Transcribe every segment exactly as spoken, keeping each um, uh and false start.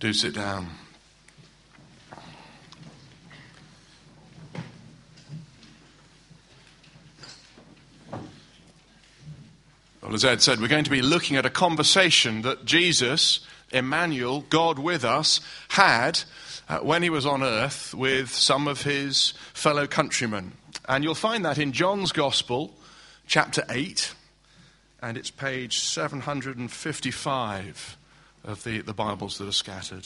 Do sit down. Well, as Ed said, we're going to be looking at a conversation that Jesus, Emmanuel, God with us, had uh, when he was on earth with some of his fellow countrymen. And you'll find that in John's Gospel, chapter eight, and it's page seven hundred fifty-five of the, the Bibles that are scattered.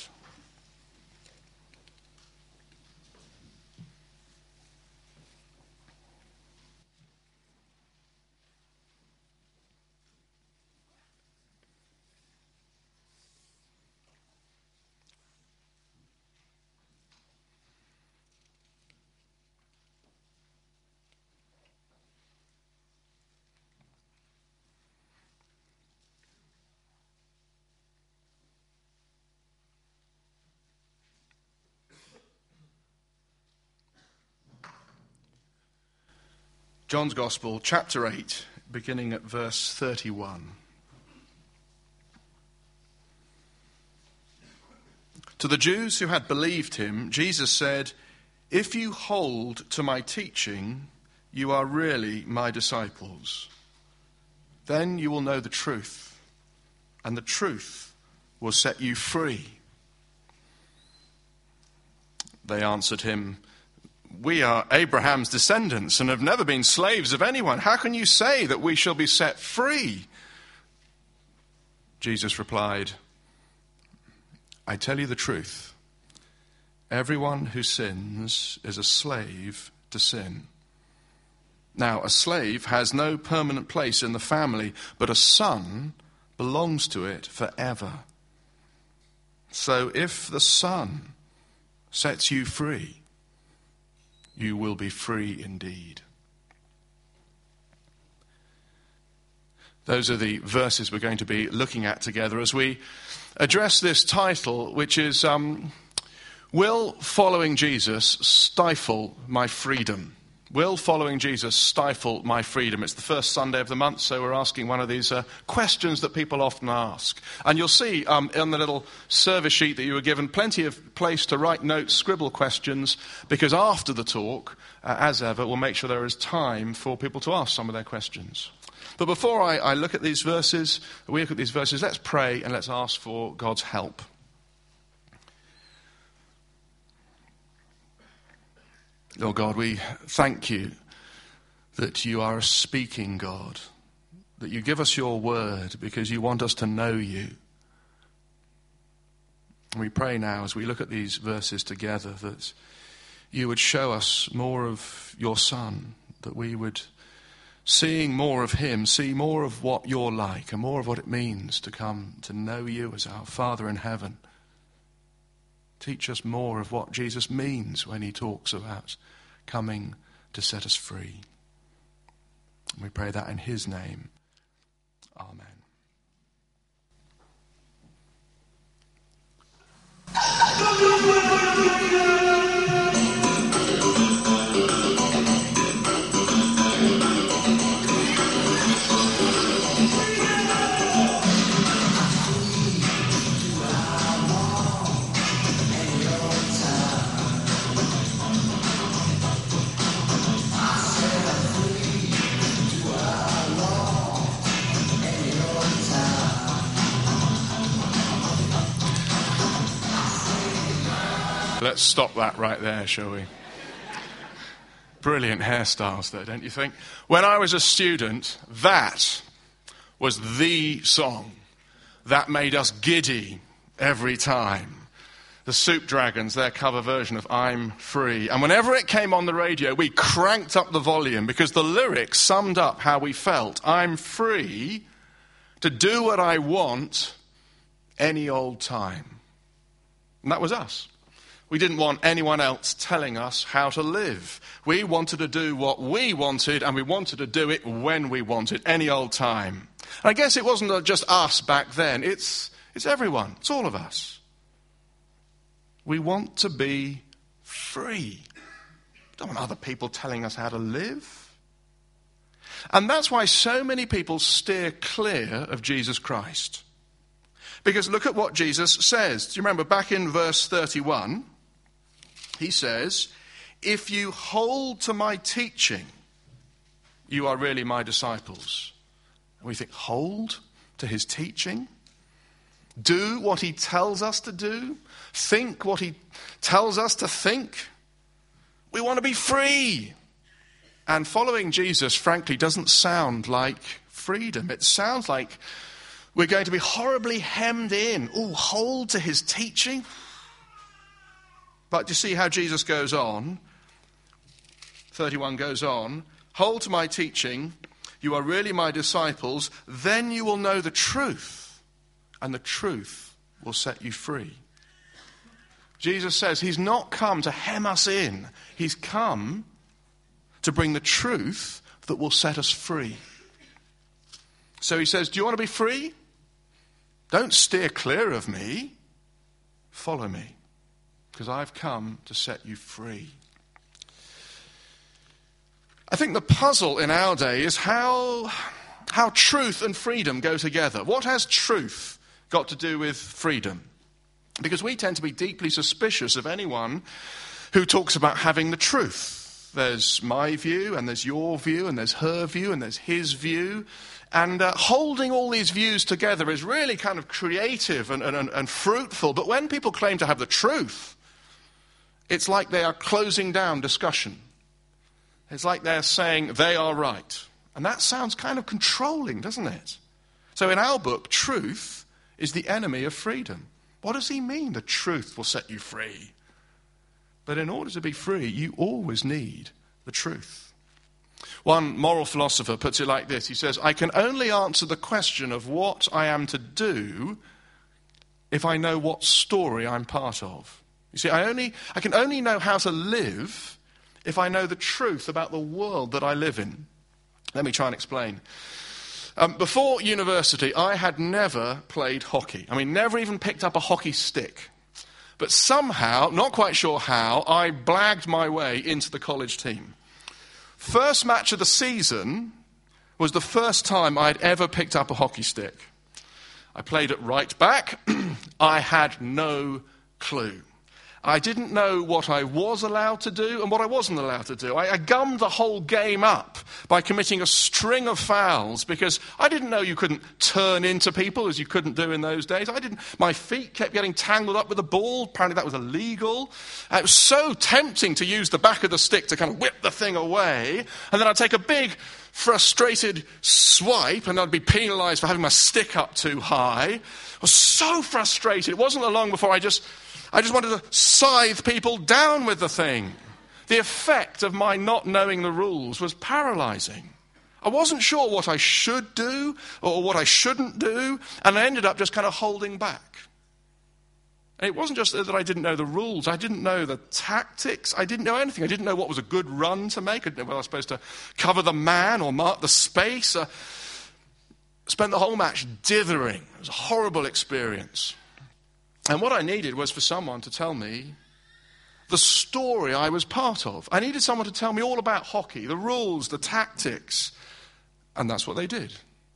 John's Gospel, chapter eight, beginning at verse thirty-one. To the Jews who had believed him, Jesus said, "If you hold to my teaching, you are really my disciples. Then you will know the truth, and the truth will set you free." They answered him, "We are Abraham's descendants and have never been slaves of anyone. How can you say that we shall be set free?" Jesus replied, "I tell you the truth. Everyone who sins is a slave to sin. Now, a slave has no permanent place in the family, but a son belongs to it forever. So if the Son sets you free, you will be free indeed." Those are the verses we're going to be looking at together as we address this title, which is, um, Will Following Jesus Stifle My Freedom? Will following Jesus stifle my freedom? It's the first Sunday of the month, so we're asking one of these uh, questions that people often ask. And you'll see um, in the little service sheet that you were given plenty of place to write notes, scribble questions, because after the talk, uh, as ever, we'll make sure there is time for people to ask some of their questions. But before I, I look at these verses, we look at these verses, let's pray and let's ask for God's help. Lord God, we thank you that you are a speaking God, that you give us your word because you want us to know you. And we pray now as we look at these verses together that you would show us more of your Son, that we would, seeing more of him, see more of what you're like and more of what it means to come to know you as our Father in heaven. Teach us more of what Jesus means when he talks about coming to set us free. And we pray that in his name. Amen. Let's stop that right there, shall we? Brilliant hairstyles there, don't you think? When I was a student, that was the song that made us giddy every time. The Soup Dragons, their cover version of I'm Free. And whenever it came on the radio, we cranked up the volume because the lyrics summed up how we felt. I'm free to do what I want any old time. And that was us. We didn't want anyone else telling us how to live. We wanted to do what we wanted, and we wanted to do it when we wanted, any old time. And I guess it wasn't just us back then. It's, it's everyone. It's all of us. We want to be free. We don't want other people telling us how to live. And that's why so many people steer clear of Jesus Christ. Because look at what Jesus says. Do you remember back in verse thirty-one? He says, if you hold to my teaching, you are really my disciples. And we think, hold to his teaching? Do what he tells us to do? Think what he tells us to think? We want to be free. And following Jesus, frankly, doesn't sound like freedom. It sounds like we're going to be horribly hemmed in. Oh, hold to his teaching? But you see how Jesus goes on. thirty-one goes on. Hold to my teaching. You are really my disciples. Then you will know the truth. And the truth will set you free. Jesus says he's not come to hem us in. He's come to bring the truth that will set us free. So he says, do you want to be free? Don't steer clear of me. Follow me, because I've come to set you free. I think the puzzle in our day is how, how truth and freedom go together. What has truth got to do with freedom? Because we tend to be deeply suspicious of anyone who talks about having the truth. There's my view, and there's your view, and there's her view, and there's his view. And uh, holding all these views together is really kind of creative and, and, and fruitful. But when people claim to have the truth, it's like they are closing down discussion. It's like they're saying they are right. And that sounds kind of controlling, doesn't it? So in our book, truth is the enemy of freedom. What does he mean, the truth will set you free? But in order to be free, you always need the truth. One moral philosopher puts it like this. He says, I can only answer the question of what I am to do if I know what story I'm part of. You see, I only I can only know how to live if I know the truth about the world that I live in. Let me try and explain. Um, before university, I had never played hockey. I mean, never even picked up a hockey stick. But somehow, not quite sure how, I blagged my way into the college team. First match of the season was the first time I'd ever picked up a hockey stick. I played at right back. I had no clue. I didn't know what I was allowed to do and what I wasn't allowed to do. I, I gummed the whole game up by committing a string of fouls because I didn't know you couldn't turn into people as you couldn't do in those days. I didn't. My feet kept getting tangled up with the ball. Apparently that was illegal. Uh, it was so tempting to use the back of the stick to kind of whip the thing away. And then I'd take a big frustrated swipe and I'd be penalised for having my stick up too high. I was so frustrated. It wasn't long before I just... I just wanted to scythe people down with the thing. The effect of my not knowing the rules was paralyzing. I wasn't sure what I should do or what I shouldn't do, and I ended up just kind of holding back. And it wasn't just that I didn't know the rules. I didn't know the tactics. I didn't know anything. I didn't know what was a good run to make. I didn't know whether I was supposed to cover the man or mark the space. I spent the whole match dithering. It was a horrible experience. And what I needed was for someone to tell me the story I was part of. I needed someone to tell me all about hockey, the rules, the tactics. And that's what they did.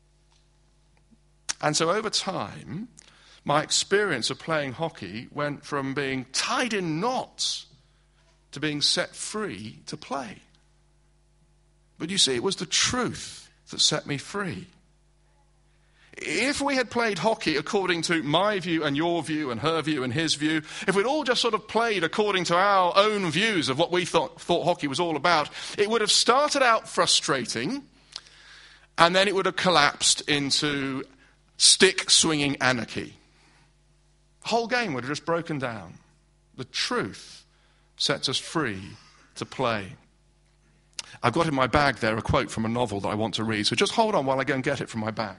And so over time, my experience of playing hockey went from being tied in knots to being set free to play. But you see, it was the truth that set me free. If we had played hockey according to my view and your view and her view and his view, if we'd all just sort of played according to our own views of what we thought, thought hockey was all about, it would have started out frustrating and then it would have collapsed into stick-swinging anarchy. The whole game would have just broken down. The truth sets us free to play. I've got in my bag there a quote from a novel that I want to read, so just hold on while I go and get it from my bag.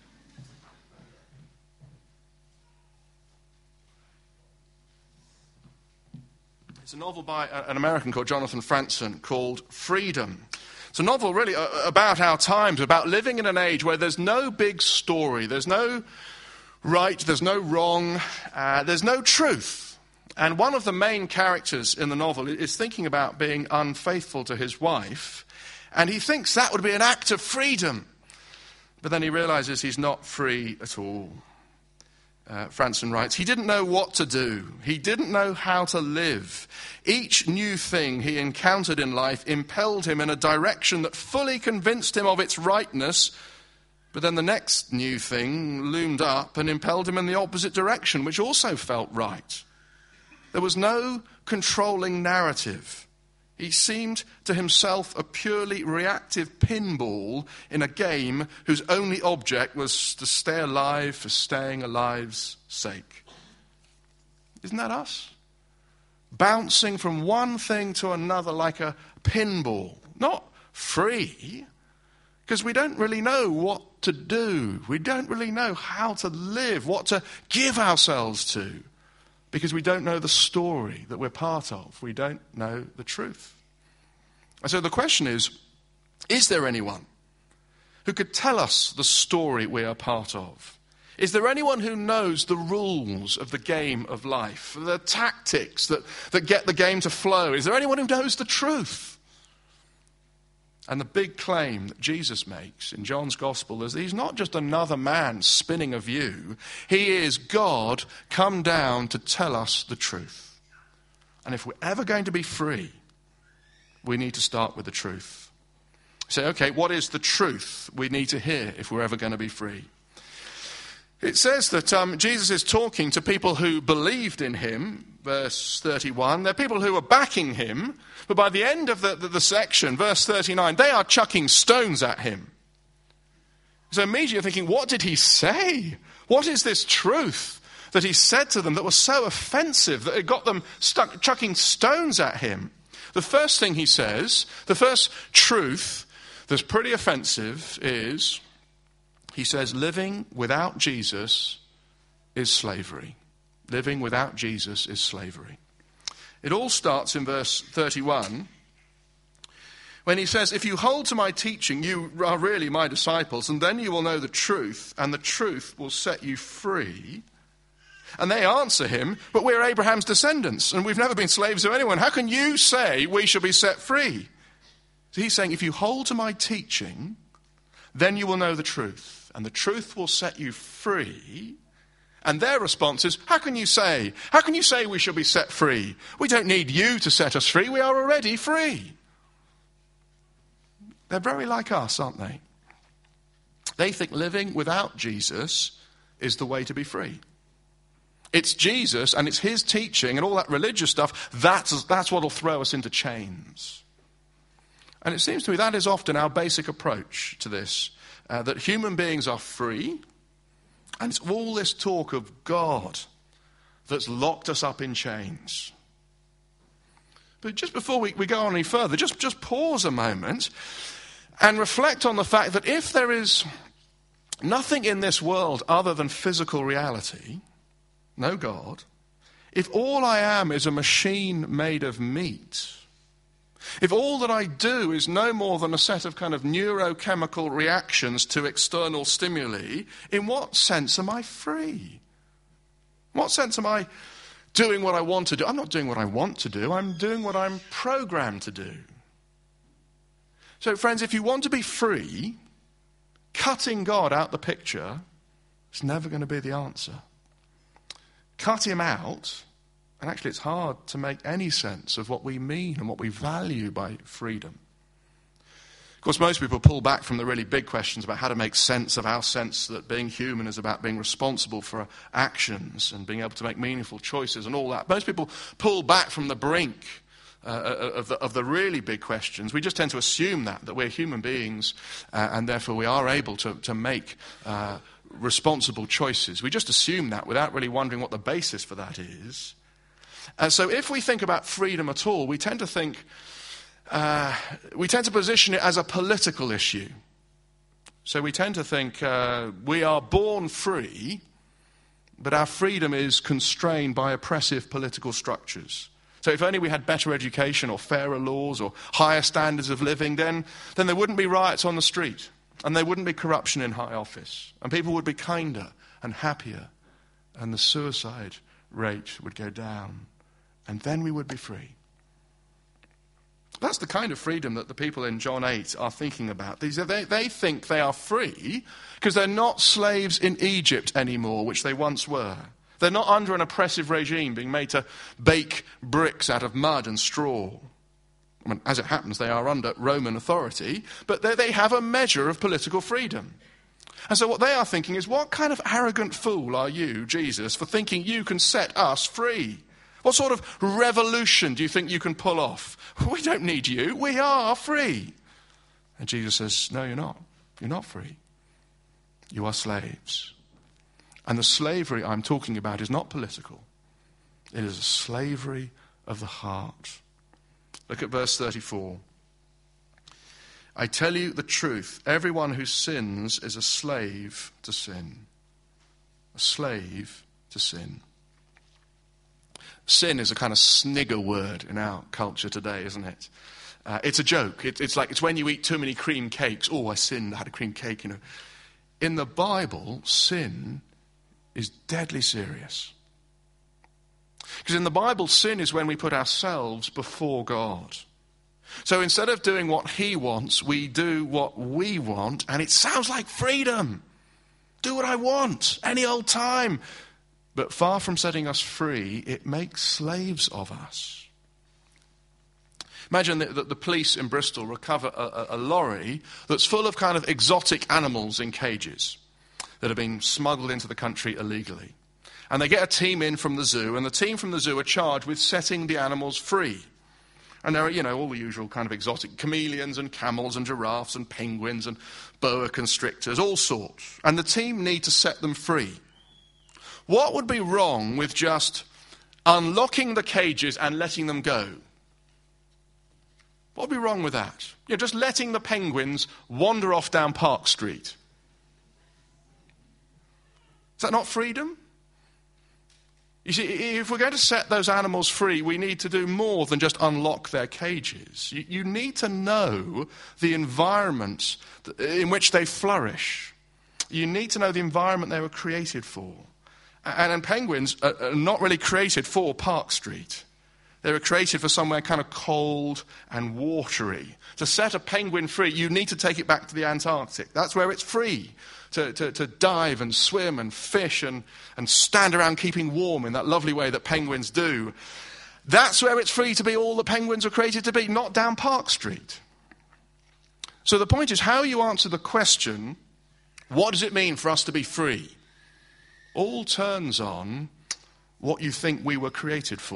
It's a novel by an American called Jonathan Franzen called Freedom. It's a novel really about our times, about living in an age where there's no big story, there's no right, there's no wrong, uh, there's no truth. And one of the main characters in the novel is thinking about being unfaithful to his wife, and he thinks that would be an act of freedom. But then he realizes he's not free at all. uh, Franson writes, he didn't know what to do. He didn't know how to live. Each new thing he encountered in life impelled him in a direction that fully convinced him of its rightness. But then the next new thing loomed up and impelled him in the opposite direction, which also felt right. There was no controlling narrative. He seemed to himself a purely reactive pinball in a game whose only object was to stay alive for staying alive's sake. Isn't that us? Bouncing from one thing to another like a pinball. Not free, because we don't really know what to do. We don't really know how to live, what to give ourselves to, because we don't know the story that we're part of. We don't know the truth. And so the question is, is there anyone who could tell us the story we are part of? Is there anyone who knows the rules of the game of life, the tactics that, that get the game to flow? Is there anyone who knows the truth? And the big claim that Jesus makes in John's Gospel is that he's not just another man spinning a view. He is God come down to tell us the truth. And if we're ever going to be free, we need to start with the truth. Say, okay, what is the truth we need to hear if we're ever going to be free? It says that um, Jesus is talking to people who believed in him, verse thirty-one. They're people who are backing him, but by the end of the, the, the section, verse thirty-nine, they are chucking stones at him. So immediately you're thinking, what did he say? What is this truth that he said to them that was so offensive that it got them stuck chucking stones at him? The first thing he says, the first truth that's pretty offensive is, he says, living without Jesus is slavery. Living without Jesus is slavery. It all starts in verse thirty-one, when he says, if you hold to my teaching, you are really my disciples, and then you will know the truth, and the truth will set you free. And they answer him, but we're Abraham's descendants, and we've never been slaves of anyone. How can you say we shall be set free? So he's saying, if you hold to my teaching, then you will know the truth, and the truth will set you free. And their response is, how can you say? How can you say we shall be set free? We don't need you to set us free. We are already free. They're very like us, aren't they? They think living without Jesus is the way to be free. It's Jesus and it's his teaching and all that religious stuff, that's, that's what will throw us into chains. And it seems to me that is often our basic approach to this, uh, that human beings are free, and it's all this talk of God that's locked us up in chains. But just before we, we go on any further, just, just pause a moment and reflect on the fact that if there is nothing in this world other than physical reality, no God, if all I am is a machine made of meat, if all that I do is no more than a set of kind of neurochemical reactions to external stimuli, in what sense am I free? In what sense am I doing what I want to do? I'm not doing what I want to do. I'm doing what I'm programmed to do. So, friends, if you want to be free, cutting God out the picture is never going to be the answer. Cut him out, and actually it's hard to make any sense of what we mean and what we value by freedom. Of course, most people pull back from the really big questions about how to make sense of our sense that being human is about being responsible for actions and being able to make meaningful choices and all that. Most people pull back from the brink uh, of, the, of the really big questions. We just tend to assume that, that we're human beings uh, and therefore we are able to, to make uh, responsible choices. We just assume that without really wondering what the basis for that is. And so if we think about freedom at all, we tend to think, uh, we tend to position it as a political issue. So we tend to think uh, we are born free, but our freedom is constrained by oppressive political structures. So if only we had better education or fairer laws or higher standards of living, then, then there wouldn't be riots on the street. And there wouldn't be corruption in high office. And people would be kinder and happier. And the suicide rate would go down. And then we would be free. That's the kind of freedom that the people in John eight are thinking about. These are, they, they think they are free because they're not slaves in Egypt anymore, which they once were. They're not under an oppressive regime being made to bake bricks out of mud and straw. I mean, as it happens, they are under Roman authority, but they, they have a measure of political freedom. And so what they are thinking is, what kind of arrogant fool are you, Jesus, for thinking you can set us free? What sort of revolution do you think you can pull off? We don't need you. We are free. And Jesus says, no, you're not. You're not free. You are slaves. And the slavery I'm talking about is not political. It is a slavery of the heart. Look at verse thirty-four. I tell you the truth, everyone who sins is a slave to sin. A slave to sin. Sin is a kind of snigger word in our culture today, isn't it? Uh, it's a joke. It, it's like, it's when you eat too many cream cakes. Oh, I sinned, I had a cream cake, you know. In the Bible, sin is deadly serious. Because in the Bible, sin is when we put ourselves before God. So instead of doing what he wants, we do what we want, and it sounds like freedom. Do what I want, any old time. But far from setting us free, it makes slaves of us. Imagine that the police in Bristol recover a, a, a lorry that's full of kind of exotic animals in cages that are being smuggled into the country illegally. And they get a team in from the zoo, and the team from the zoo are charged with setting the animals free. And there are, you know, all the usual kind of exotic chameleons and camels and giraffes and penguins and boa constrictors, all sorts. And the team need to set them free. What would be wrong with just unlocking the cages and letting them go? What would be wrong with that? You know, just letting the penguins wander off down Park Street. Is that not freedom? You see, if we're going to set those animals free, we need to do more than just unlock their cages. You, you need to know the environment in which they flourish. You need to know the environment they were created for. And, and penguins are, are not really created for Park Street. They were created for somewhere kind of cold and watery. To set a penguin free, you need to take it back to the Antarctic. That's where it's free to, to, to dive and swim and fish and, and stand around keeping warm in that lovely way that penguins do. That's where it's free to be all the penguins were created to be, not down Park Street. So the point is how you answer the question, what does it mean for us to be free? All turns on what you think we were created for.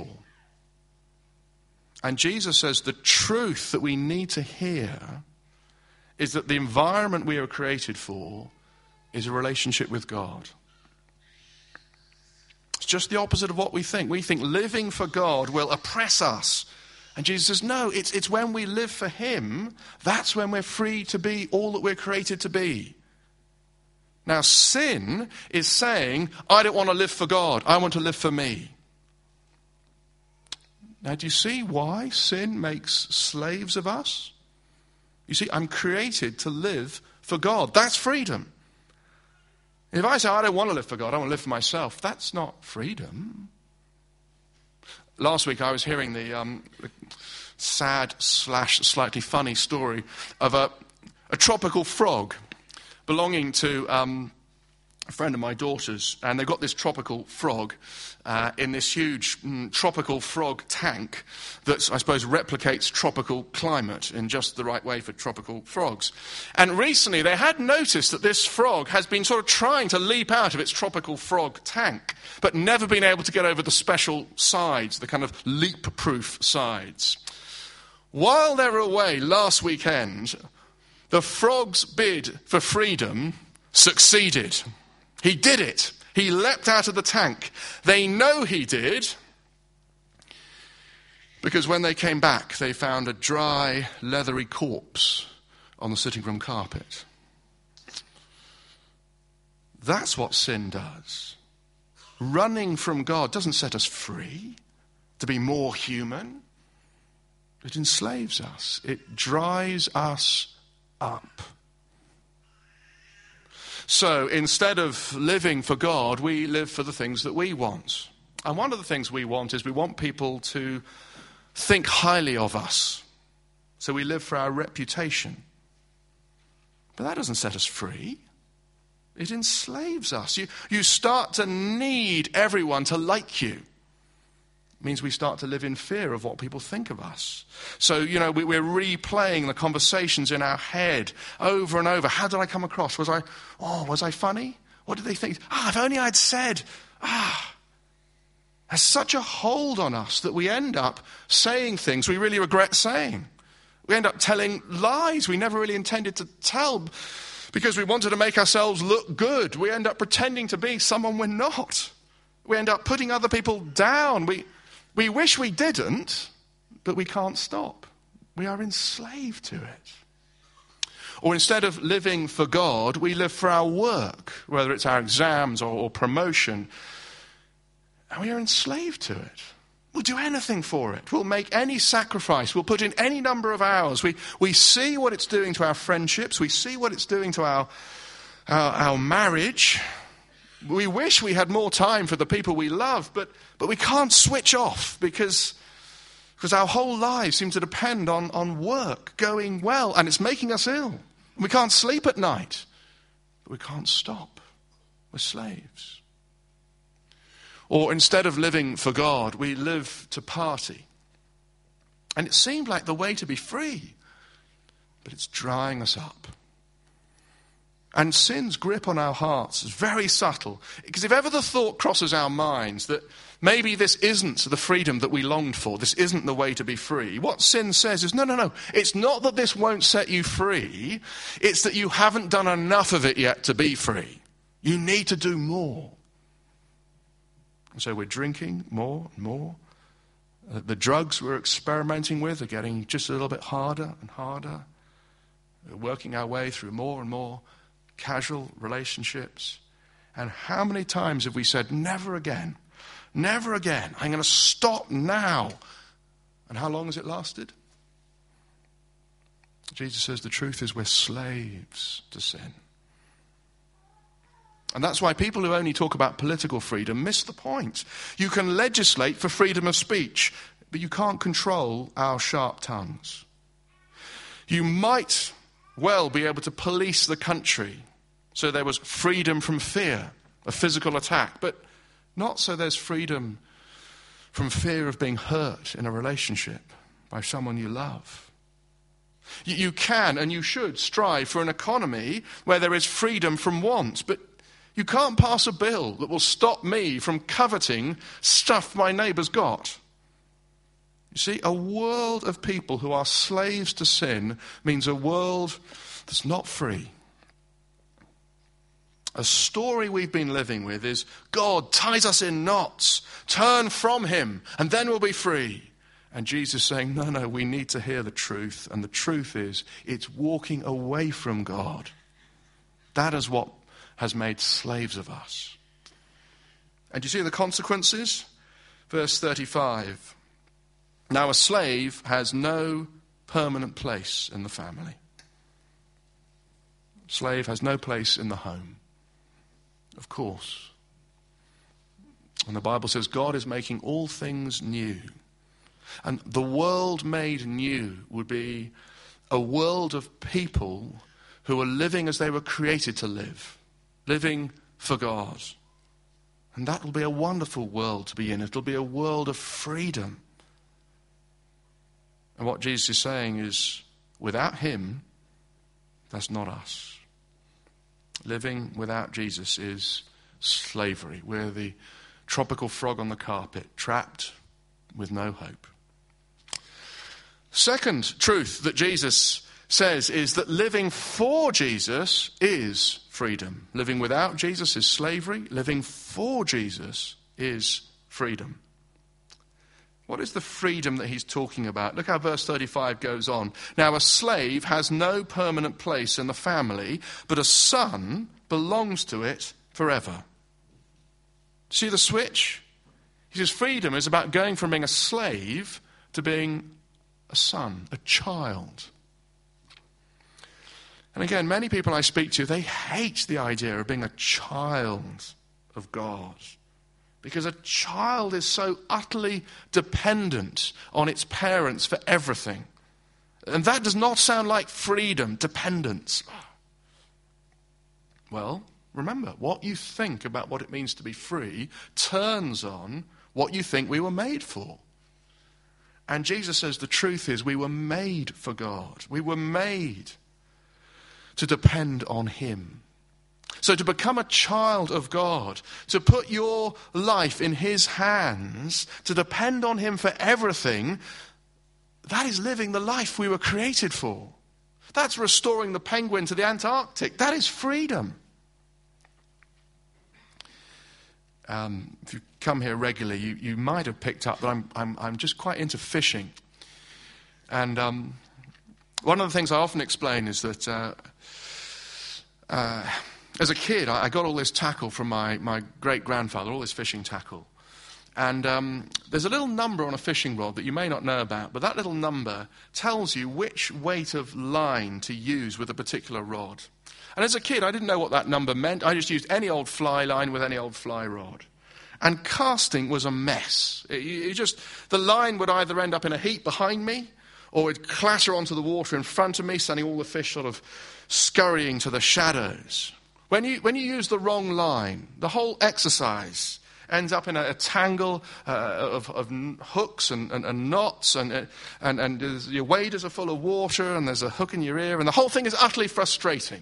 And Jesus says the truth that we need to hear is that the environment we are created for is a relationship with God. It's just the opposite of what we think. We think living for God will oppress us. And Jesus says, no, it's, it's when we live for him, that's when we're free to be all that we're created to be. Now, sin is saying, I don't want to live for God. I want to live for me. Now, do you see why sin makes slaves of us? You see, I'm created to live for God. That's freedom. If I say, I don't want to live for God, I want to live for myself, that's not freedom. Last week I was hearing the um, sad slash slightly funny story of a, a tropical frog belonging to um, a friend of my daughter's, and they've got this tropical frog uh, in this huge mm, tropical frog tank that, I suppose, replicates tropical climate in just the right way for tropical frogs. And recently they had noticed that this frog has been sort of trying to leap out of its tropical frog tank, but never been able to get over the special sides, the kind of leap-proof sides. While they were away last weekend, the frog's bid for freedom succeeded. He did it. He leapt out of the tank. They know he did because when they came back, they found a dry, leathery corpse on the sitting room carpet. That's what sin does. Running from God doesn't set us free to be more human. It enslaves us. It dries us up. So instead of living for God, we live for the things that we want. And one of the things we want is we want people to think highly of us. So we live for our reputation. But that doesn't set us free. It enslaves us. You, you start to need everyone to like you. It means we start to live in fear of what people think of us. So, you know, we, we're replaying the conversations in our head over and over. How did I come across? Was I, oh, was I funny? What did they think? Ah, if only I'd said, ah. Has such a hold on us that we end up saying things we really regret saying. We end up telling lies we never really intended to tell because we wanted to make ourselves look good. We end up pretending to be someone we're not. We end up putting other people down. We, we wish we didn't, but we can't stop. We are enslaved to it. Or instead of living for God, we live for our work, whether it's our exams or, or promotion. And we are enslaved to it. We'll do anything for it. We'll make any sacrifice. We'll put in any number of hours. We we see what it's doing to our friendships. We see what it's doing to our, our, our marriage. We wish we had more time for the people we love, but, but we can't switch off because, because our whole lives seem to depend on, on work going well, and it's making us ill. We can't sleep at night, but we can't stop. We're slaves. Or instead of living for God, we live to party. And it seemed like the way to be free, but it's drying us up. And sin's grip on our hearts is very subtle. Because if ever the thought crosses our minds that maybe this isn't the freedom that we longed for, this isn't the way to be free, what sin says is, no, no, no, it's not that this won't set you free, it's that you haven't done enough of it yet to be free. You need to do more. And so we're drinking more and more. Uh, the drugs we're experimenting with are getting just a little bit harder and harder. We're working our way through more and more casual relationships. And how many times have we said, never again, never again, I'm going to stop now. And how long has it lasted? Jesus says the truth is we're slaves to sin. And that's why people who only talk about political freedom miss the point. You can legislate for freedom of speech, but you can't control our sharp tongues. You might well be able to police the country so there was freedom from fear, a physical attack, but not so there's freedom from fear of being hurt in a relationship by someone you love. You, you can and you should strive for an economy where there is freedom from want, but you can't pass a bill that will stop me from coveting stuff my neighbour's got. You see, a world of people who are slaves to sin means a world that's not free. A story we've been living with is God ties us in knots, turn from him, and then we'll be free. And Jesus saying, no, no, we need to hear the truth. And the truth is, it's walking away from God. That is what has made slaves of us. And you see the consequences? Verse thirty-five. Now a slave has no permanent place in the family. Slave has no place in the home. Of course. And the Bible says God is making all things new. And the world made new would be a world of people who are living as they were created to live. Living for God. And that will be a wonderful world to be in. It'll be a world of freedom. And what Jesus is saying is, without him, that's not us. Living without Jesus is slavery. We're the tropical frog on the carpet, trapped with no hope. Second truth that Jesus says is that living for Jesus is freedom. Living without Jesus is slavery. Living for Jesus is freedom. What is the freedom that he's talking about? Look how verse thirty-five goes on. Now a slave has no permanent place in the family, but a son belongs to it forever. See the switch? He says freedom is about going from being a slave to being a son, a child. And again, many people I speak to, they hate the idea of being a child of God. Because a child is so utterly dependent on its parents for everything. And that does not sound like freedom, dependence. Well, remember, what you think about what it means to be free turns on what you think we were made for. And Jesus says the truth is we were made for God. We were made to depend on him. So to become a child of God, to put your life in his hands, to depend on him for everything, that is living the life we were created for. That's restoring the penguin to the Antarctic. That is freedom. Um, if you come here regularly, you, you might have picked up that I'm, I'm, I'm just quite into fishing. And um, one of the things I often explain is that uh, uh, as a kid, I, I got all this tackle from my, my great-grandfather, all this fishing tackle. And um, there's a little number on a fishing rod that you may not know about, but that little number tells you which weight of line to use with a particular rod. And as a kid, I didn't know what that number meant. I just used any old fly line with any old fly rod. And casting was a mess. It, it just, the line would either end up in a heap behind me, or it'd clatter onto the water in front of me, sending all the fish sort of scurrying to the shadows. When you, when you use the wrong line, the whole exercise ends up in a, a tangle uh, of, of hooks and, and, and knots, and, and, and your waders are full of water, and there's a hook in your ear, and the whole thing is utterly frustrating.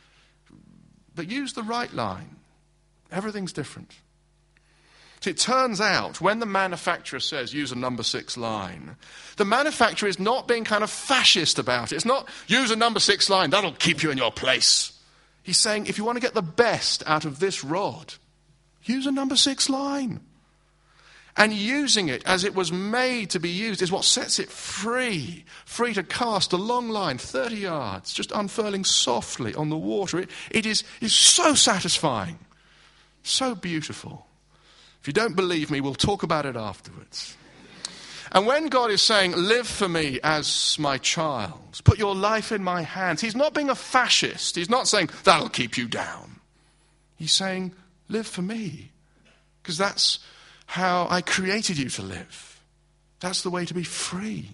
But use the right line. Everything's different. So it turns out, when the manufacturer says use a number six line, the manufacturer is not being kind of fascist about it. It's not use a number six line, that'll keep you in your place. He's saying if you want to get the best out of this rod, use a number six line. And using it as it was made to be used is what sets it free. Free to cast a long line, thirty yards, just unfurling softly on the water. It, it is, is so satisfying, so beautiful. If you don't believe me, we'll talk about it afterwards. And when God is saying, live for me as my child, put your life in my hands, he's not being a fascist. He's not saying, that'll keep you down. He's saying, live for me, because that's how I created you to live. That's the way to be free.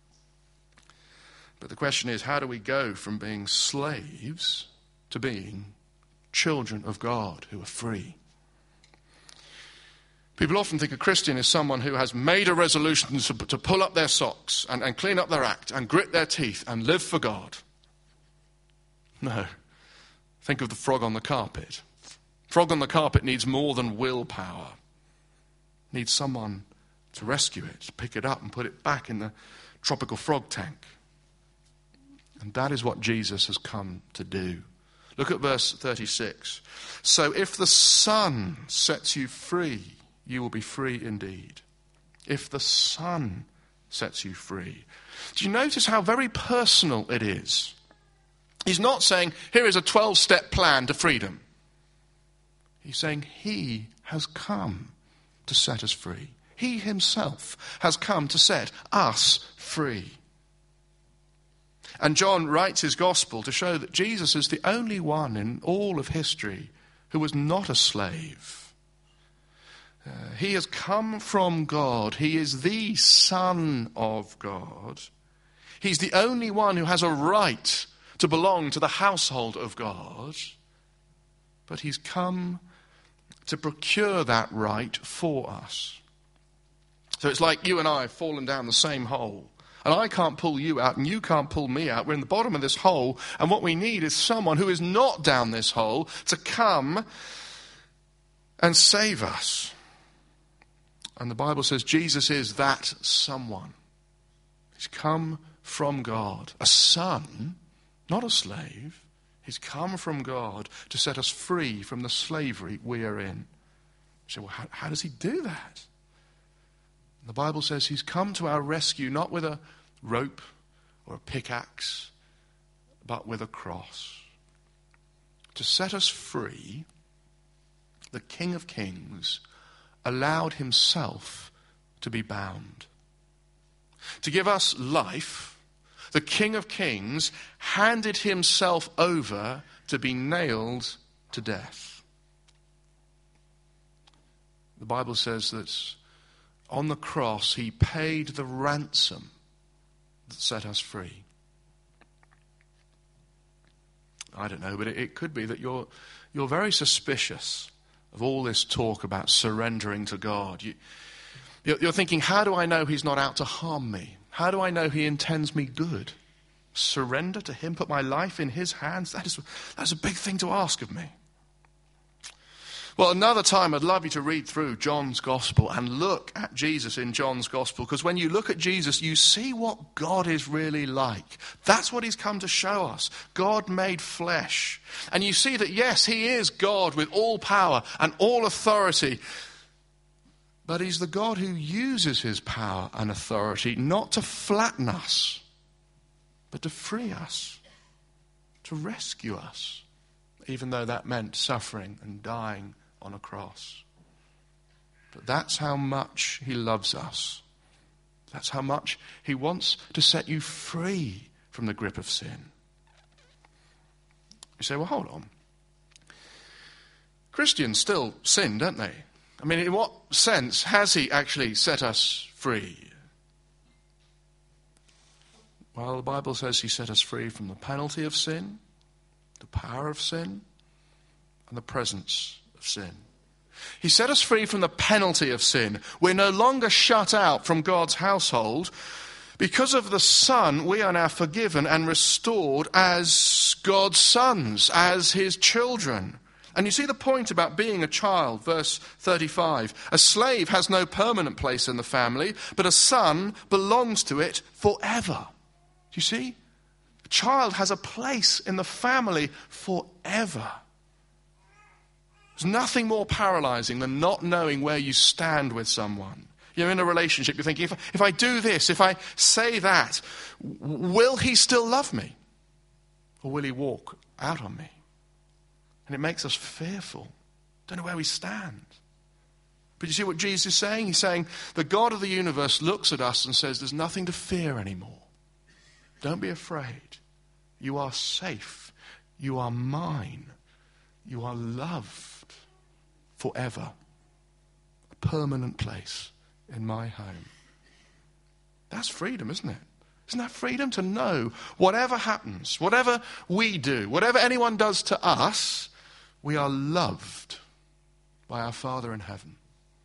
But the question is, how do we go from being slaves to being children of God who are free? People often think a Christian is someone who has made a resolution to, to pull up their socks and, and clean up their act and grit their teeth and live for God. No. Think of the frog on the carpet. Frog on the carpet needs more than willpower. Needs someone to rescue it, to pick it up and put it back in the tropical frog tank. And that is what Jesus has come to do. Look at verse thirty-six. So if the Son sets you free, you will be free indeed. If the Son sets you free. Do you notice how very personal it is? He's not saying, here is a twelve-step plan to freedom. He's saying, he has come to set us free. He himself has come to set us free. And John writes his gospel to show that Jesus is the only one in all of history who was not a slave. Uh, he has come from God. He is the Son of God. He's the only one who has a right to belong to the household of God. But he's come to procure that right for us. So it's like you and I have fallen down the same hole. And I can't pull you out and you can't pull me out. We're in the bottom of this hole. And what we need is someone who is not down this hole to come and save us. And the Bible says Jesus is that someone. He's come from God. A son, not a slave. He's come from God to set us free from the slavery we are in. You say, well, how, how does he do that? The Bible says he's come to our rescue not with a rope or a pickaxe, but with a cross. To set us free, the King of Kings allowed himself to be bound. To give us life, the King of Kings handed himself over to be nailed to death. The Bible says that on the cross he paid the ransom that set us free. I don't know, but it, it could be that you're you're very suspicious of all this talk about surrendering to God. You, you're, you're thinking, how do I know he's not out to harm me? How do I know he intends me good? Surrender to him, put my life in his hands? That is, that's a big thing to ask of me. Well, another time I'd love you to read through John's Gospel and look at Jesus in John's Gospel, because when you look at Jesus, you see what God is really like. That's what he's come to show us. God made flesh. And you see that, yes, he is God with all power and all authority, but he's the God who uses his power and authority not to flatten us, but to free us, to rescue us, even though that meant suffering and dying on a cross. But that's how much he loves us. That's how much he wants to set you free from the grip of sin. You say, well, hold on. Christians still sin, don't they? I mean, in what sense has he actually set us free? Well, the Bible says he set us free from the penalty of sin, the power of sin, and the presence of sin. He set us free from the penalty of sin. We're no longer shut out from God's household. Because of the Son, we are now forgiven and restored as God's sons, as his children. And you see the point about being a child, verse thirty-five. A slave has no permanent place in the family, but a son belongs to it forever. Do you see? A child has a place in the family forever. There's nothing more paralyzing than not knowing where you stand with someone. You're in a relationship, you're thinking, if, if I do this, if I say that, will he still love me? Or will he walk out on me? And it makes us fearful. Don't know where we stand. But you see what Jesus is saying? He's saying, the God of the universe looks at us and says, there's nothing to fear anymore. Don't be afraid. You are safe. You are mine. You are loved forever. A permanent place in my home. That's freedom, isn't it? Isn't that freedom to know whatever happens, whatever we do, whatever anyone does to us, we are loved by our Father in heaven.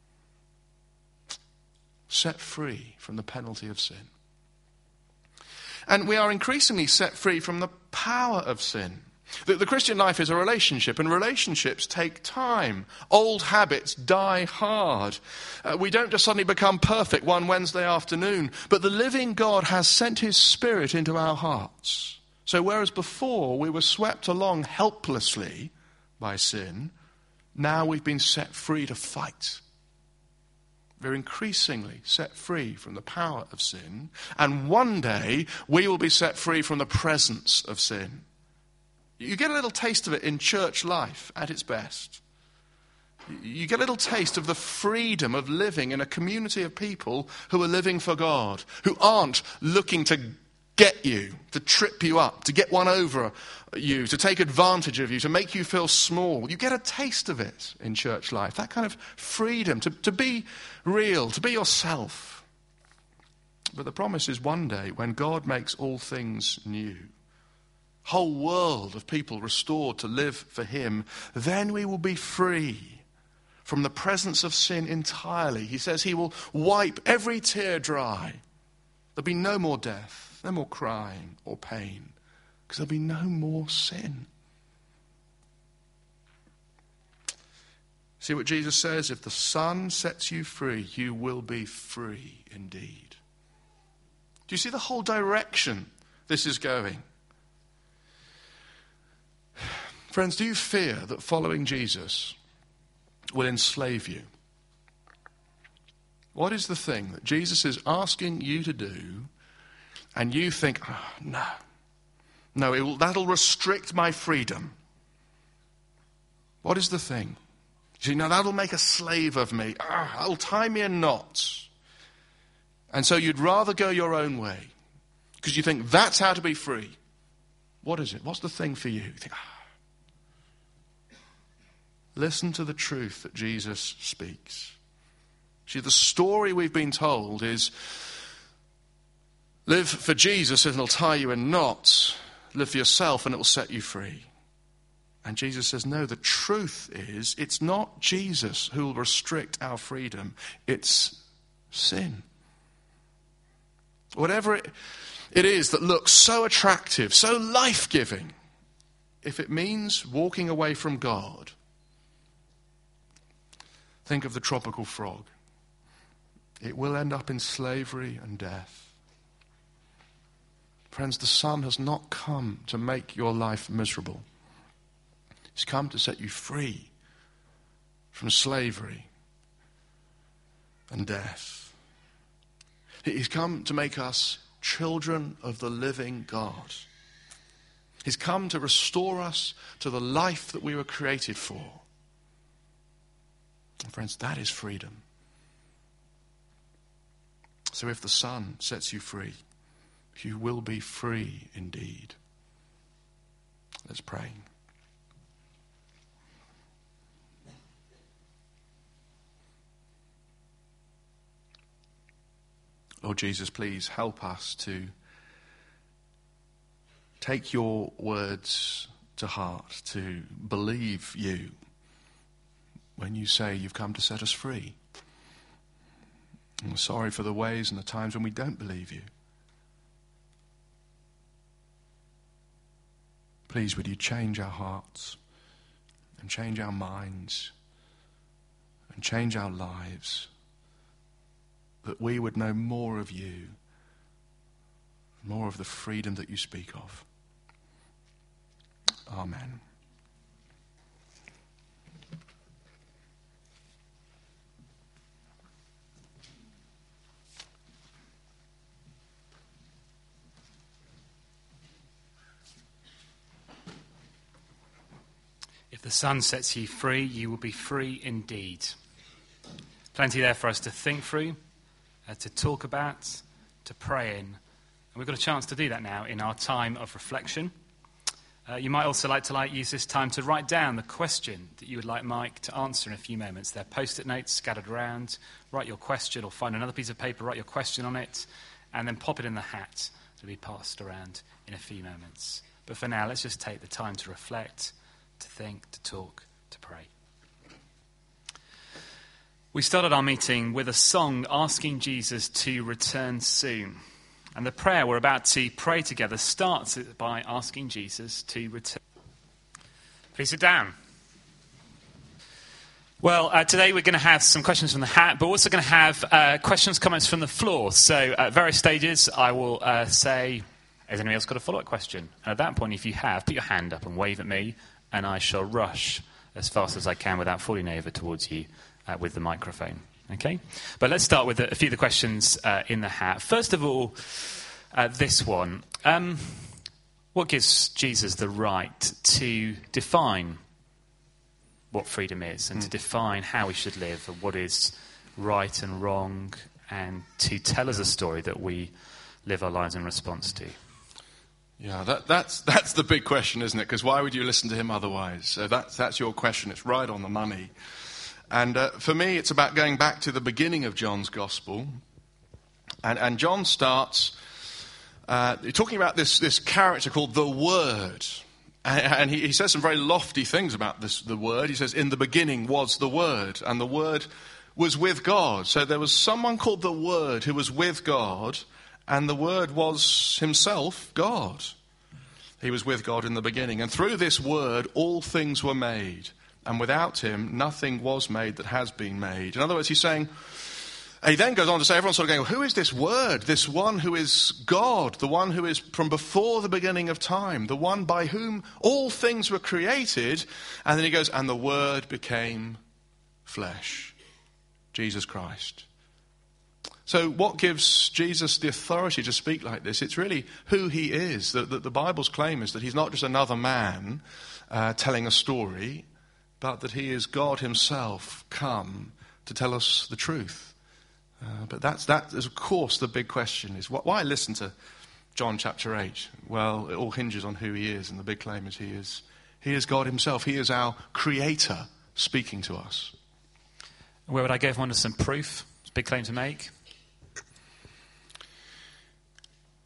Set free from the penalty of sin. And we are increasingly set free from the power of sin. The, the Christian life is a relationship, and relationships take time. Old habits die hard. Uh, we don't just suddenly become perfect one Wednesday afternoon, but the living God has sent his Spirit into our hearts. So whereas before we were swept along helplessly by sin, now we've been set free to fight. We're increasingly set free from the power of sin, and one day we will be set free from the presence of sin. You get a little taste of it in church life at its best. You get a little taste of the freedom of living in a community of people who are living for God, who aren't looking to get you, to trip you up, to get one over you, to take advantage of you, to make you feel small. You get a taste of it in church life, that kind of freedom, to, to be real, to be yourself. But the promise is one day when God makes all things new, whole world of people restored to live for him, then we will be free from the presence of sin entirely. He says he will wipe every tear dry. There'll be no more death, no more crying or pain, because there'll be no more sin. See what Jesus says? If the Son sets you free, you will be free indeed. Do you see the whole direction this is going? Friends, do you fear that following Jesus will enslave you? What is the thing that Jesus is asking you to do and you think, oh, no, no, it will, that'll restrict my freedom? What is the thing? You see, no, that'll make a slave of me. Oh, that'll tie me in knots. And so you'd rather go your own way because you think that's how to be free. What is it? What's the thing for you? You think, ah. Listen to the truth that Jesus speaks. See, the story we've been told is live for Jesus and it'll tie you in knots. Live for yourself and it will set you free. And Jesus says, no, the truth is, it's not Jesus who will restrict our freedom. It's sin. Whatever it, it is that looks so attractive, so life-giving, if it means walking away from God, think of the tropical frog. It will end up in slavery and death. Friends, the Son has not come to make your life miserable. He's come to set you free from slavery and death. He's come to make us children of the living God. He's come to restore us to the life that we were created for. And friends, that is freedom. So if the Son sets you free, you will be free indeed. Let's pray. Lord Jesus, please help us to take your words to heart, to believe you when you say you've come to set us free. I'm sorry for the ways and the times when we don't believe you. Please, would you change our hearts and change our minds and change our lives, that we would know more of you, more of the freedom that you speak of. Amen. If the Son sets you free, you will be free indeed. Plenty there for us to think through, uh, to talk about, to pray in. And we've got a chance to do that now in our time of reflection. Uh, you might also like to like use this time to write down the question that you would like Mike to answer in a few moments. There are post-it notes scattered around. Write your question, or find another piece of paper, write your question on it, and then pop it in the hat to be passed around in a few moments. But for now, let's just take the time to reflect, to think, to talk, to pray. We started our meeting with a song asking Jesus to return soon. And the prayer we're about to pray together starts by asking Jesus to return. Please sit down. Well, uh, today we're going to have some questions from the hat, but we're also going to have uh, questions, comments from the floor. So at various stages, I will uh, say, has anyone else got a follow-up question? And at that point, if you have, put your hand up and wave at me, and I shall rush as fast as I can without falling over towards you uh, with the microphone. Okay? But let's start with a, a few of the questions uh, in the hat. First of all, uh, this one. Um, what gives Jesus the right to define what freedom is, and mm. to define how we should live, and what is right and wrong, and to tell us a story that we live our lives in response to? Yeah, that, that's that's the big question, isn't it? Because why would you listen to him otherwise? So that's, that's your question. It's right on the money. And uh, for me, it's about going back to the beginning of John's Gospel. And, and John starts uh, talking about this, this character called the Word. And, and he, he says some very lofty things about this, the Word. He says, in the beginning was the Word, and the Word was with God. So there was someone called the Word who was with God, and the Word was himself God. He was with God in the beginning. And through this Word, all things were made. And without him, nothing was made that has been made. In other words, he's saying, he then goes on to say, everyone's sort of going, who is this Word? This one who is God, the one who is from before the beginning of time, the one by whom all things were created. And then he goes, and the Word became flesh. Jesus Christ. So what gives Jesus the authority to speak like this? It's really who he is. The, the, the Bible's claim is that he's not just another man uh, telling a story, but that he is God himself come to tell us the truth. Uh, but that's, that is, of course, the big question is, why listen to John chapter eight? Well, it all hinges on who he is, and the big claim is he is, he is God himself. He is our creator speaking to us. Where would I go if I wanted some proof? It's a big claim to make.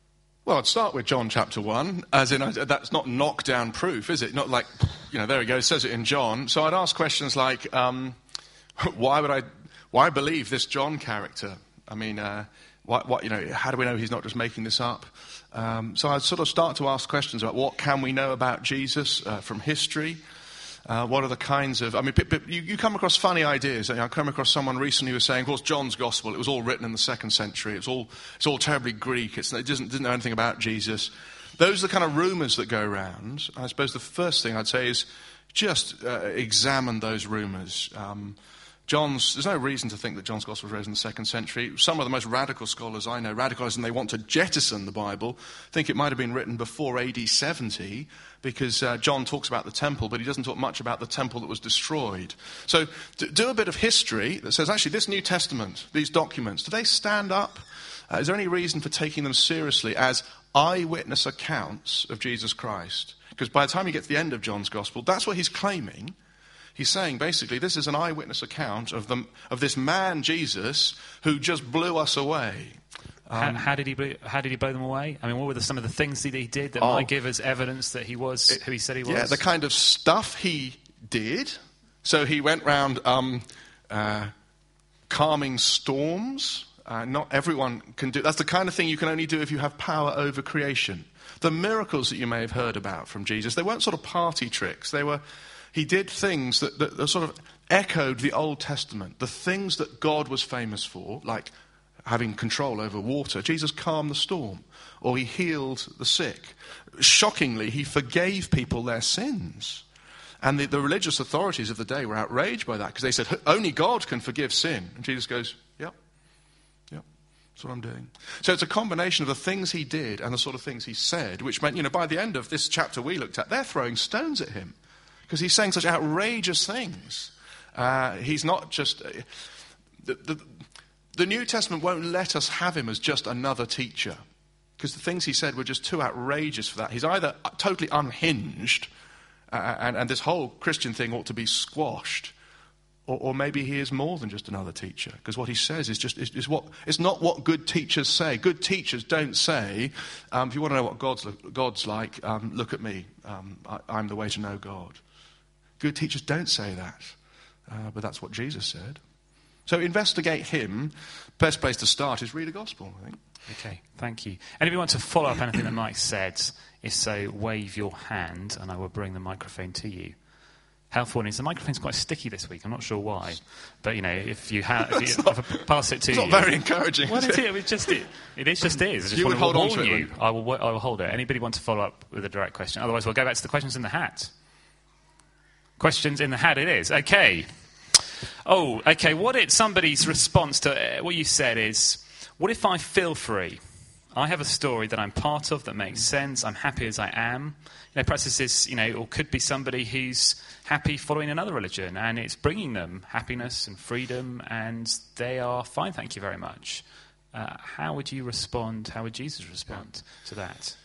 Well, I'd start with John chapter one, as in, that's not knockdown proof, is it? Not like, you know, there we go, it says it in John. So I'd ask questions like, um, why would I, why believe this John character? I mean, uh, what, what, you know, how do we know he's not just making this up? Um, so I'd sort of start to ask questions about what can we know about Jesus uh, from history? Uh, what are the kinds of... I mean, p- p- you, you come across funny ideas. I come across someone recently who was saying, of course, John's Gospel, it was all written in the second century. It was all, it's all terribly Greek. It's, it doesn't, didn't know anything about Jesus. Those are the kind of rumours that go around. I suppose the first thing I'd say is just uh, examine those rumours. Um, John's, there's no reason to think that John's Gospel was written in the second century. Some of the most radical scholars I know, radicalised, and they want to jettison the Bible, think it might have been written before A D seventy, because uh, John talks about the temple, but he doesn't talk much about the temple that was destroyed. So d- do a bit of history that says, actually, this New Testament, these documents, do they stand up? Uh, is there any reason for taking them seriously as eyewitness accounts of Jesus Christ? Because by the time you get to the end of John's Gospel, that's what he's claiming. He's saying, basically, this is an eyewitness account of the, of this man, Jesus, who just blew us away. Um, how, how did he blow, how did he blow them away? I mean, what were the, some of the things that he did that oh, might give us evidence that he was it, who he said he was? Yeah, the kind of stuff he did. So he went round um, uh, calming storms. Uh, not everyone can do. That's the kind of thing you can only do if you have power over creation. The miracles that you may have heard about from Jesus, they weren't sort of party tricks. They were... He did things that, that, that sort of echoed the Old Testament, the things that God was famous for, like having control over water. Jesus calmed the storm, or he healed the sick. Shockingly, he forgave people their sins. And the, the religious authorities of the day were outraged by that, because they said, only God can forgive sin. And Jesus goes, yep, yep, that's what I'm doing. So it's a combination of the things he did and the sort of things he said, which meant, you know, by the end of this chapter we looked at, they're throwing stones at him. Because he's saying such outrageous things. Uh, he's not just... Uh, the, the, the New Testament won't let us have him as just another teacher. Because the things he said were just too outrageous for that. He's either totally unhinged, uh, and, and this whole Christian thing ought to be squashed, or, or maybe he is more than just another teacher. Because what he says is just is, is what it's not what good teachers say. Good teachers don't say, um, if you want to know what God's, God's like, um, look at me. Um, I, I'm the way to know God. Good teachers don't say that, uh, but that's what Jesus said. So investigate him. Best place to start is read a gospel, I think. Okay, thank you. And if you want to follow up anything that Mike said, if so, wave your hand and I will bring the microphone to you. Health warnings. The microphone's quite sticky this week. I'm not sure why. But, you know, if you, ha- if you not, if I pass it to it's you... It's not very encouraging, well, is it? It, it, just, it, it is just is. I just you want would to hold warn on to you. it. I will, I will hold it. Anybody want to follow up with a direct question? Otherwise, we'll go back to the questions in the hat. Questions in the hat it is. Okay. Oh, okay. What it somebody's response to uh, what you said is, what if I feel free? I have a story that I'm part of that makes sense. I'm happy as I am. You know, perhaps this is, you know, or could be somebody who's happy following another religion and it's bringing them happiness and freedom and they are fine, thank you very much. Uh, how would you respond, how would Jesus respond yeah. to that?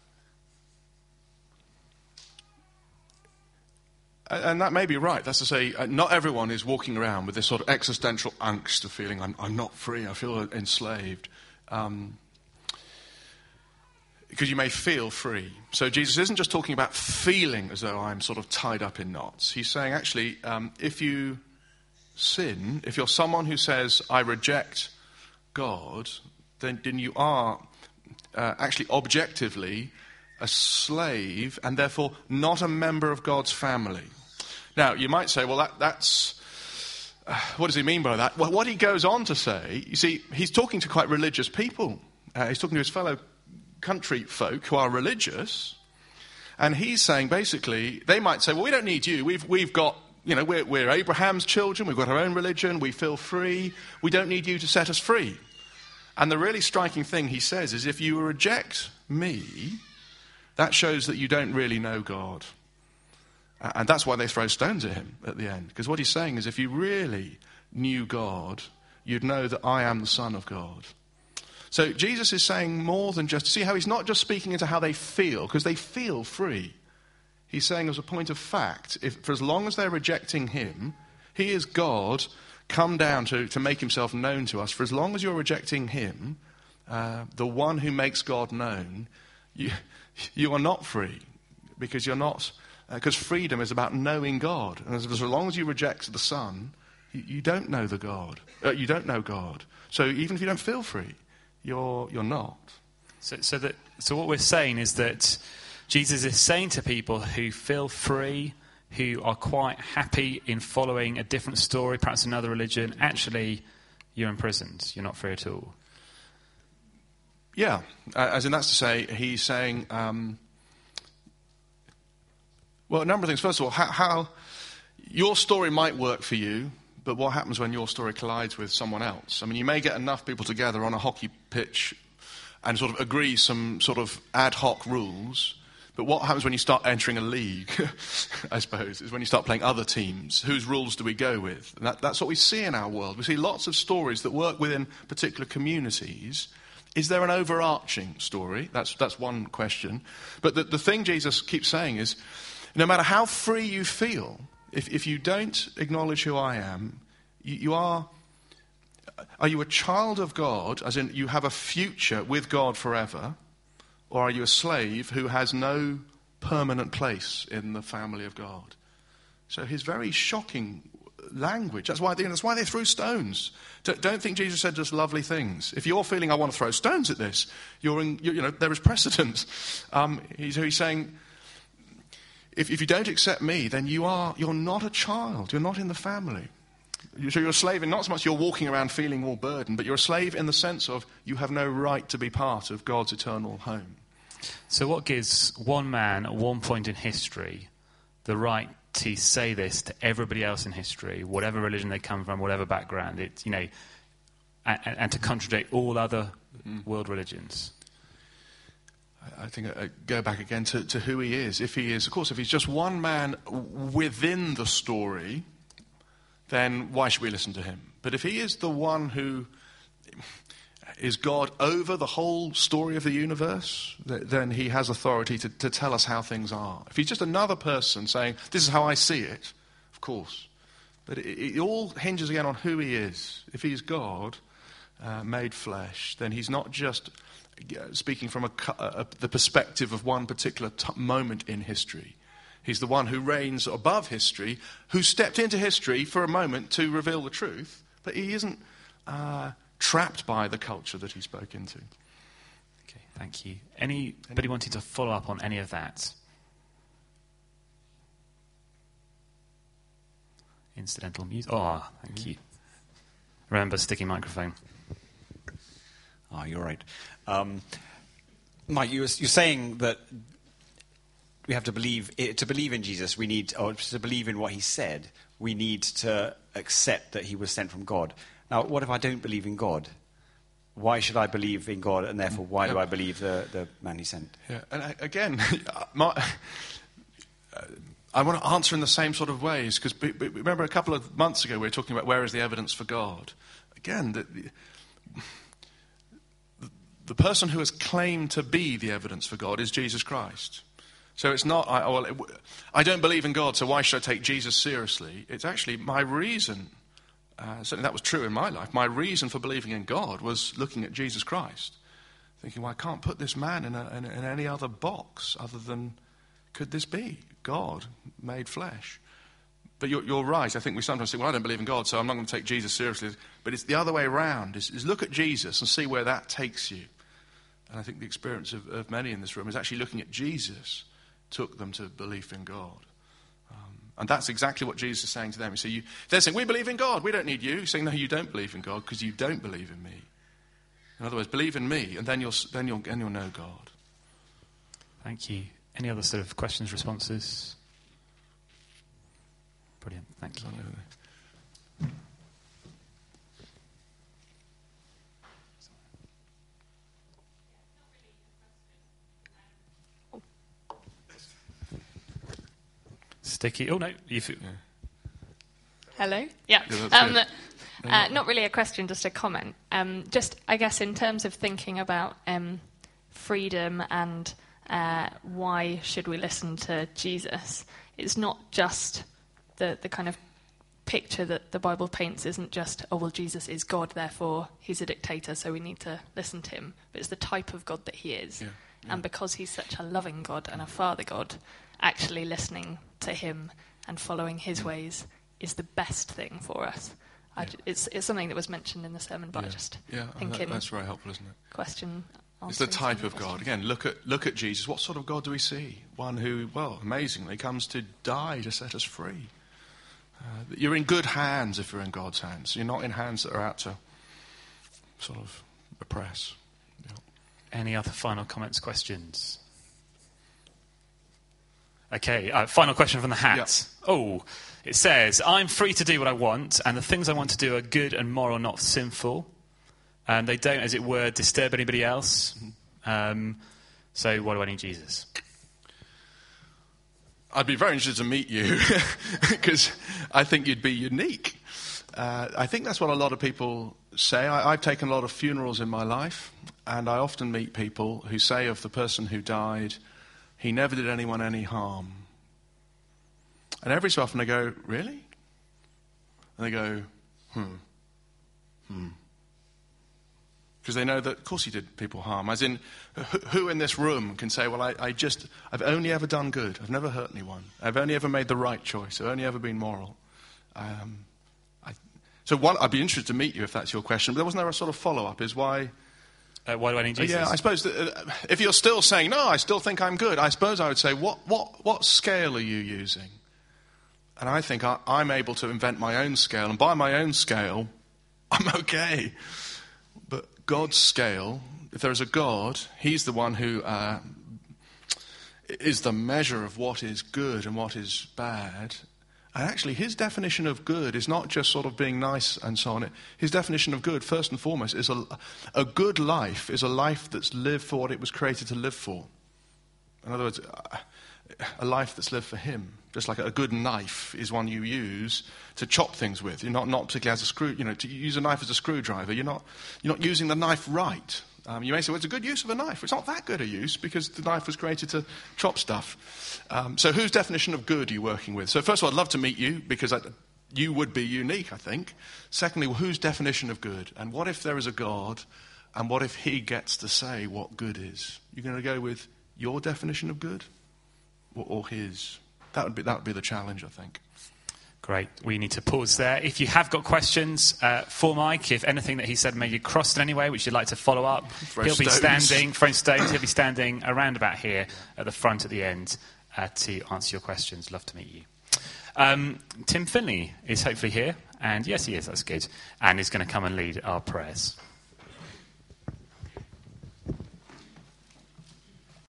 And that may be right. That's to say, uh, not everyone is walking around with this sort of existential angst of feeling, I'm, I'm not free, I feel enslaved. Um, because you may feel free. So Jesus isn't just talking about feeling as though I'm sort of tied up in knots. He's saying, actually, um, if you sin, if you're someone who says, I reject God, then, then you are uh, actually objectively a slave and therefore not a member of God's family. Now, you might say, well, that, that's... Uh, what does he mean by that? Well, what he goes on to say, you see, he's talking to quite religious people. Uh, he's talking to his fellow country folk who are religious. And he's saying, basically, they might say, well, we don't need you. We've, we've got, you know, we're, we're Abraham's children. We've got our own religion. We feel free. We don't need you to set us free. And the really striking thing he says is, if you reject me... that shows that you don't really know God. Uh, and that's why they throw stones at him at the end. Because what he's saying is, if you really knew God, you'd know that I am the Son of God. So Jesus is saying more than just... See how he's not just speaking into how they feel, because they feel free. He's saying as a point of fact, if, for as long as they're rejecting him, he is God come down to, to make himself known to us. For as long as you're rejecting him, uh, the one who makes God known, you, you are not free because you're not, because uh, freedom is about knowing God. And as, as long as you reject the Son, you, you don't know the God. Uh, you don't know God. So even if you don't feel free, you're you're not. So, so that so what we're saying is that Jesus is saying to people who feel free, who are quite happy in following a different story, perhaps another religion, actually, you're imprisoned. You're not free at all. Yeah, uh, as in that's to say, he's saying, um, well, a number of things. First of all, how, how your story might work for you, but what happens when your story collides with someone else? I mean, you may get enough people together on a hockey pitch and sort of agree some sort of ad hoc rules. But what happens when you start entering a league, I suppose, is when you start playing other teams. Whose rules do we go with? And that, that's what we see in our world. We see lots of stories that work within particular communities. Is there an overarching story? That's, that's one question. But the, the thing Jesus keeps saying is, no matter how free you feel, if, if you don't acknowledge who I am, you, you are... Are you a child of God, as in you have a future with God forever? Or are you a slave who has no permanent place in the family of God? So his very shocking language, that's why they, that's why they threw stones. Don't, don't think Jesus said just lovely things. If you're feeling, I want to throw stones at this, you're in, you, you know, there is precedent. Um, he's, he's saying, if, if you don't accept me, then you are, you're not a child, you're not in the family. So you're a slave in not so much you're walking around feeling all burdened, but you're a slave in the sense of you have no right to be part of God's eternal home. So what gives one man at one point in history the right to say this to everybody else in history, whatever religion they come from, whatever background, it's, you know, and, and to contradict all other mm. world religions? I think I go back again to, to who he is. If he is, of course, if he's just one man within the story, then why should we listen to him? But if he is the one who is God over the whole story of the universe, then he has authority to, to tell us how things are. If he's just another person saying, this is how I see it, of course. But it, it all hinges again on who he is. If he's God uh, made flesh, then he's not just speaking from a, a, the perspective of one particular t- moment in history. He's the one who reigns above history, who stepped into history for a moment to reveal the truth, but he isn't uh, trapped by the culture that he spoke into. Okay, thank you. Anybody wanting to follow up on any of that? Incidental music. Oh, thank mm-hmm. you. Remember, sticky microphone. Oh, you're right. Um, Mike, you were, you're saying that we have to believe, to believe in Jesus, we need, or to believe in what he said, we need to accept that he was sent from God. Now, what if I don't believe in God? Why should I believe in God, and therefore why do I believe the, the man he sent? Yeah, and I, again, my, uh, I want to answer in the same sort of ways, because remember a couple of months ago we were talking about where is the evidence for God. Again, the, the, the person who has claimed to be the evidence for God is Jesus Christ. So it's not, I, well, it, I don't believe in God, so why should I take Jesus seriously? It's actually my reason, uh, certainly that was true in my life, my reason for believing in God was looking at Jesus Christ, thinking, well, I can't put this man in, a, in, in any other box other than, could this be God made flesh? But you're, you're right, I think we sometimes think, well, I don't believe in God, so I'm not going to take Jesus seriously. But it's the other way around, is, is look at Jesus and see where that takes you. And I think the experience of, of many in this room is actually looking at Jesus took them to belief in God. Um, and that's exactly what Jesus is saying to them. You see, you, they're saying, we believe in God, we don't need you. He's saying, no, you don't believe in God because you don't believe in me. In other words, believe in me, and then you'll, then you'll, then you'll know God. Thank you. Any other sort of questions, responses? Brilliant, thank you. Sticky. Oh, no. You feel, yeah. Hello? Yeah. yeah um, uh, not really a question, just a comment. Um, just, I guess, in terms of thinking about um, freedom and uh, why should we listen to Jesus, it's not just the, the kind of picture that the Bible paints isn't just, oh, well, Jesus is God, therefore he's a dictator, so we need to listen to him. But it's the type of God that he is. Yeah, yeah. And because he's such a loving God and a father God, actually listening to him and following his Mm. ways is the best thing for us. I Yeah. j- it's, it's something that was mentioned in the sermon, but I Yeah. just Yeah, thinking that, that's very helpful, isn't it? question. It's the answering type some of God. questions. Again, look at look at Jesus. What sort of God do we see? One who, well, amazingly, comes to die to set us free. Uh, you're in good hands if you're in God's hands. You're not in hands that are out to sort of oppress. Yeah. Any other final comments, questions? Okay, uh, final question from the hat. Yeah. Oh, it says, I'm free to do what I want, and the things I want to do are good and moral, not sinful. And they don't, as it were, disturb anybody else. Um, so why do I need Jesus? I'd be very interested to meet you because I think you'd be unique. Uh, I think that's what a lot of people say. I, I've taken a lot of funerals in my life, and I often meet people who say of the person who died, he never did anyone any harm. And every so often I go, really? And they go, hmm, hmm. Because they know that, of course, he did people harm. As in, who in this room can say, well, I, I just, I've only ever done good. I've never hurt anyone. I've only ever made the right choice. I've only ever been moral. Um, I, so one, I'd be interested to meet you if that's your question. But wasn't there a sort of follow-up? Is why... Uh, why do I need Jesus? Yeah, I suppose that, uh, if you're still saying, no, I still think I'm good, I suppose I would say, what, what, what scale are you using? And I think I, I'm able to invent my own scale. And by my own scale, I'm okay. But God's scale, if there is a God, he's the one who uh, is the measure of what is good and what is bad. And actually, his definition of good is not just sort of being nice and so on. His definition of good, first and foremost, is a, a good life is a life that's lived for what it was created to live for. In other words, a life that's lived for him. Just like a good knife is one you use to chop things with. You're not, not particularly as a screw, you know, to use a knife as a screwdriver. You're not, you're not using the knife right. Um, you may say, well, it's a good use of a knife. It's not that good a use because the knife was created to chop stuff. Um, so whose definition of good are you working with? So first of all, I'd love to meet you because I, you would be unique, I think. Secondly, well, whose definition of good? And what if there is a God and what if he gets to say what good is? You're going to go with your definition of good or, or his? That would be that would be the challenge, I think. Great. We need to pause there. If you have got questions uh, for Mike, if anything that he said made you crossed in any way, which you'd like to follow up, Throw he'll be stones. standing, throwing stones, he'll be standing around about here at the front at the end uh, to answer your questions. Love to meet you. Um, Tim Finley is hopefully here, and yes, he is, that's good, and is going to come and lead our prayers.